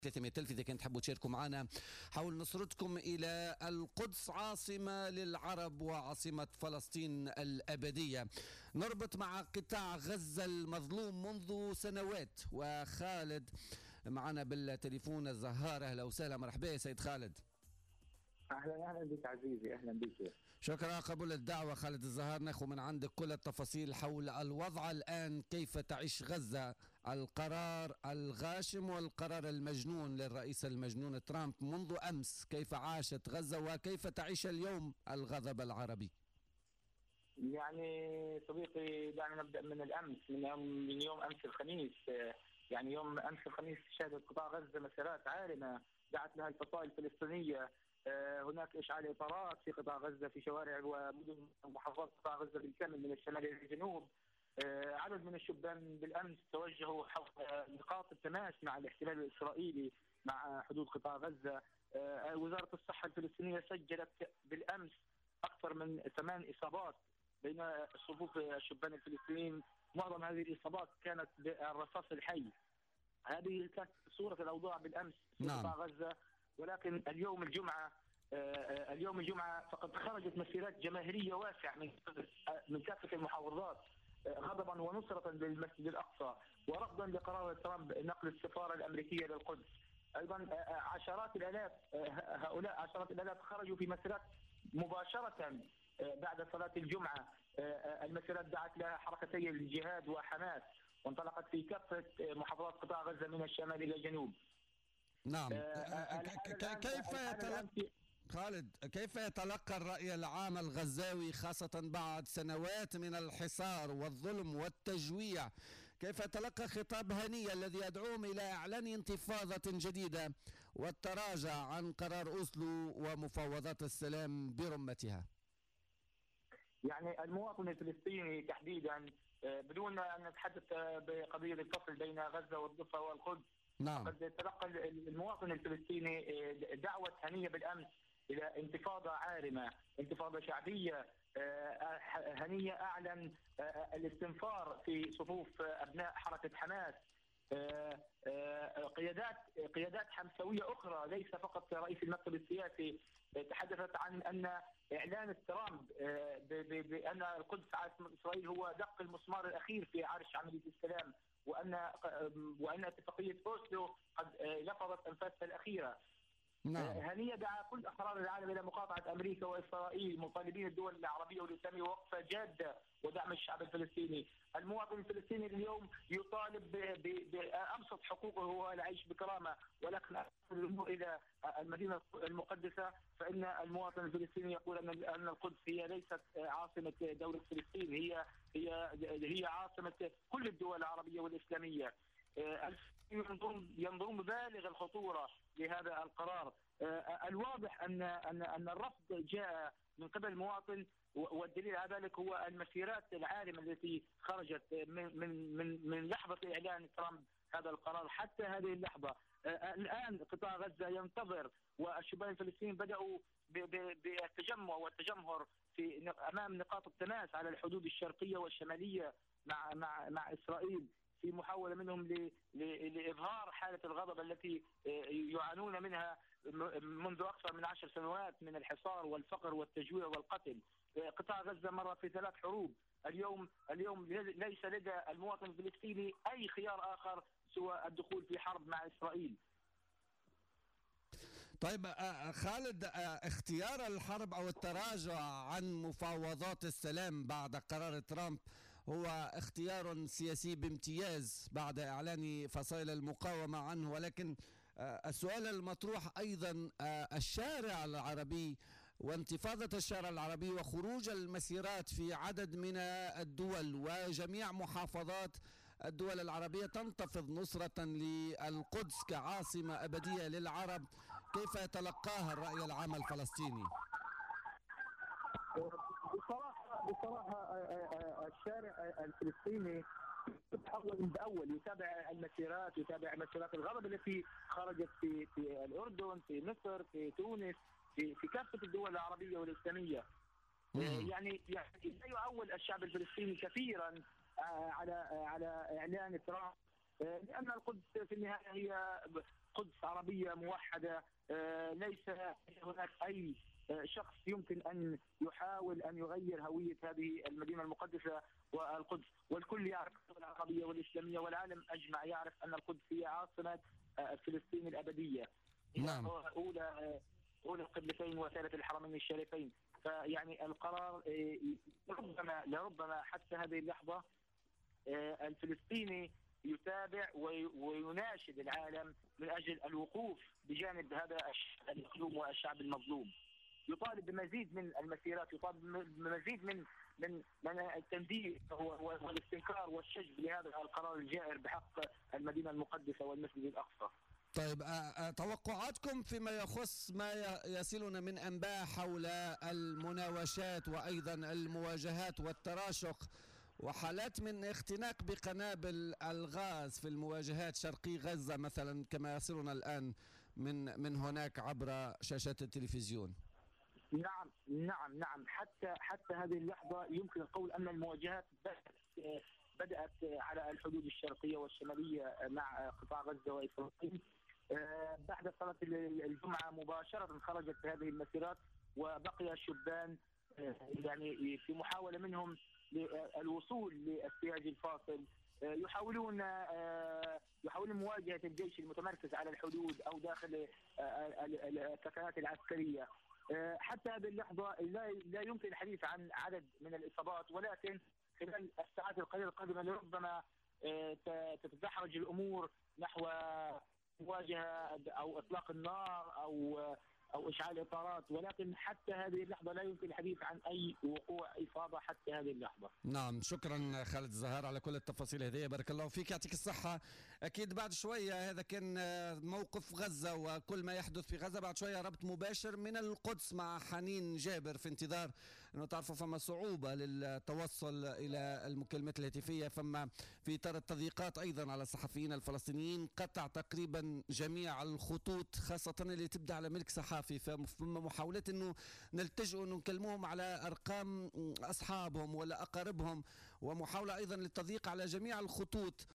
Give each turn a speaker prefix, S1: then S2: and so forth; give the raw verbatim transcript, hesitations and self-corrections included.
S1: ثلاثمئة ألف إذا كنت تحبوا تشاركوا معنا حول نصرتكم إلى القدس عاصمة للعرب وعاصمة فلسطين الأبدية. نربط مع قطاع غزة المظلوم منذ سنوات، وخالد معنا بالتليفون. الزهار، أهلا وسهلا، مرحبا يا سيد خالد.
S2: اهلا اهلا بك عزيزي، اهلا بك.
S1: شكرا قبول الدعوه خالد الزهار. ناخذ من عندك كل التفاصيل حول الوضع الان، كيف تعيش غزه، القرار الغاشم والقرار المجنون للرئيس المجنون ترامب منذ امس، كيف عاشت غزه وكيف تعيش اليوم الغضب العربي؟
S2: يعني صديقي، دعنا نبدا من الامس، من يوم من يوم امس الخميس. يعني يوم امس الخميس شهدت قطاع غزه مسيرات عارمه دعت لها الفصائل الفلسطينيه. هناك اشعال اطارات في قطاع غزه في شوارع ومدن ومحافظات قطاع غزه بالكامل من الشمال الى الجنوب. عدد من الشبان بالامس توجهوا حول نقاط التماس مع الاحتلال الاسرائيلي مع حدود قطاع غزه. وزاره الصحه الفلسطينيه سجلت بالامس اكثر من ثمان اصابات بين صفوف الشبان الفلسطينيين. معظم هذه الاصابات كانت بالرصاص الحي. هذه كانت صوره الاوضاع بالامس في
S1: نعم.
S2: قطاع غزه. ولكن اليوم الجمعة اليوم الجمعة فقد خرجت مسيرات جماهيرية واسعة من من كافة المحافظات غضبا ونصرة للمسجد الأقصى ورفضا لقرار ترامب نقل السفارة الأمريكية للقدس. أيضا عشرات الآلاف هؤلاء عشرات الآلاف خرجوا في مسيرات مباشرة بعد صلاة الجمعة. المسيرات دعت لها حركتي الجهاد وحماس وانطلقت في كافة محافظات قطاع غزة من الشمال إلى الجنوب.
S1: نعم. كيف يتلقى خالد كيف يتلقى الرأي العام الغزاوي خاصة بعد سنوات من الحصار والظلم والتجويع؟ كيف يتلقى خطاب هنية الذي يدعوهم إلى إعلان انتفاضة جديدة والتراجع عن قرار أوسلو ومفاوضات السلام برمتها؟
S2: يعني المواطن الفلسطيني تحديدا، بدون أن نتحدث بقضية الفصل بين غزة والضفة والقدس،
S1: نعم.
S2: قد تلقى المواطن الفلسطيني دعوة هنية بالأمس إلى انتفاضة عارمة، انتفاضة شعبية هنية. أعلن الاستنفار في صفوف أبناء حركة حماس. قيادات قيادات حمسوية أخرى ليس فقط رئيس المكتب السياسي تحدثت عن أن إعلان ترامب بأن القدس عاصمة إسرائيل هو دق المسمار الأخير في عرش عملية السلام، وأن وأن اتفاقية أوسلو قد لفظت أنفاسها الأخيرة.
S1: نعم.
S2: هنية دعا كل أحرار العالم إلى مقاطعة أمريكا وإسرائيل، مطالبين الدول العربية والإسلامية وقفة جادة ودعم الشعب الفلسطيني. المواطن الفلسطيني اليوم يطالب بأبسط حقوقه هو العيش بكرامة، ولكن إلى المدينة المقدسة فإن المواطن الفلسطيني يقول أن أن القدس هي ليست عاصمة دولة فلسطين، هي هي هي عاصمة كل الدول العربية والإسلامية. ينظرون ببالغ الخطورة لهذا القرار. الواضح أن أن أن الرفض جاء من قبل المواطن، والدليل على ذلك هو المسيرات العارمة التي خرجت من من من من لحظة إعلان ترامب هذا القرار حتى هذه اللحظة. الآن قطاع غزة ينتظر، والشبان الفلسطينيين بدأوا بالتجمع والتجمهر في أمام نقاط التماس على الحدود الشرقية والشمالية مع مع مع إسرائيل، في محاولة منهم لإظهار حالة الغضب التي يعانون منها منذ أكثر من عشر سنوات من الحصار والفقر والتجويع والقتل. قطاع غزة مر في ثلاث حروب. اليوم اليوم ليس لدى المواطن الفلسطيني أي خيار آخر سوى الدخول في حرب مع إسرائيل.
S1: طيب خالد، اختيار الحرب أو التراجع عن مفاوضات السلام بعد قرار ترامب هو اختيار سياسي بامتياز بعد إعلان فصائل المقاومة عنه، ولكن السؤال المطروح أيضا الشارع العربي وانتفاضة الشارع العربي وخروج المسيرات في عدد من الدول وجميع محافظات الدول العربية تنتفض نصرة للقدس كعاصمة أبدية للعرب. كيف يتلقاها الرأي العام الفلسطيني؟
S2: بصراحة بصراحة الشارع الفلسطيني أول بأول يتابع المسيرات، يتابع مسيرات الغضب التي خرجت في في الأردن، في مصر، في تونس، في في كافة الدول العربية والإسلامية. يعني يعني لا يعول الشعب الفلسطيني كثيرا على على إعلان ترامب، لأن القدس في النهاية هي قدس عربية موحدة. ليس هناك أي شخص يمكن أن يحاول أن يغير هوية هذه المدينة المقدسة والقدس، والكل يعرف العربية والإسلامية والعالم أجمع يعرف أن القدس هي عاصمة فلسطين الأبدية.
S1: نعم.
S2: أولى أولى القبلتين وثالث الحرمين الشريفين. فيعني القرار ربما لربما حتى هذه اللحظة الفلسطيني يتابع ويناشد العالم من أجل الوقوف بجانب هذا الشعب المظلوم والشعب المظلوم. يطالب بمزيد من المسيرات، يطالب بمزيد من من من التنديد والاستنكار والشجب لهذا القرار الجائر بحق المدينة المقدسة والمسجد الأقصى.
S1: طيب، توقعاتكم فيما يخص ما يصلنا من أنباء حول المناوشات وأيضا المواجهات والتراشق وحالات من اختناق بقنابل الغاز في المواجهات شرقي غزة مثلا كما يصلنا الآن من من هناك عبر شاشات التلفزيون؟
S2: نعم نعم نعم حتى حتى هذه اللحظة يمكن القول أن المواجهات بدأت بدأت على الحدود الشرقية والشمالية مع قطاع غزة وإسرائيل. بعد صلاة الجمعة مباشرة خرجت هذه المسيرات، وبقي الشبان يعني في محاولة منهم للوصول للسياج الفاصل، يحاولون يحاولون مواجهة الجيش المتمركز على الحدود أو داخل الكتلات العسكرية. حتى هذه اللحظة لا يمكن الحديث عن عدد من الإصابات، ولكن خلال الساعات القليلة القادمة لربما تتدحرج الأمور نحو مواجهة أو إطلاق النار أو أو إشعال إطارات، ولكن حتى هذه اللحظة لا يمكن الحديث عن أي وقوع إصابة حتى هذه اللحظة.
S1: نعم، شكرا خالد الزهار على كل التفاصيل هذه، بارك الله فيك، يعطيك الصحة. أكيد بعد شوية هذا كان موقف غزة وكل ما يحدث في غزة، بعد شوية ربط مباشر من القدس مع حنين جابر في انتظار أنه تعرفوا فما صعوبة للتوصل إلى المكالمات الهاتفية، فما في إطار التضييقات أيضا على الصحفيين الفلسطينيين قطع تقريبا جميع الخطوط خاصة اللي تبدأ على ملك صحافي، فما محاولات أنه نلتجئوا أنه نكلموهم على أرقام أصحابهم ولا أقاربهم، ومحاولة أيضا للتضييق على جميع الخطوط